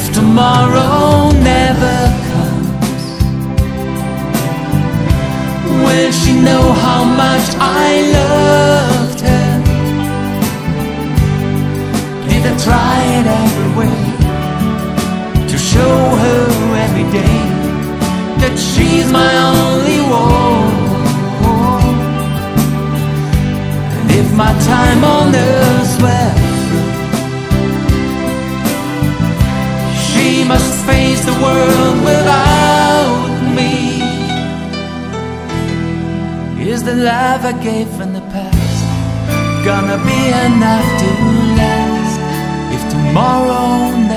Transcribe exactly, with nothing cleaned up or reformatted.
if tomorrow never comes, will she know how much I loved her? Did I try it every way to show her every day that she's my only one? And if my time on earth were through, she must face the world without me. Is the love I gave in the past gonna be enough to last if tomorrow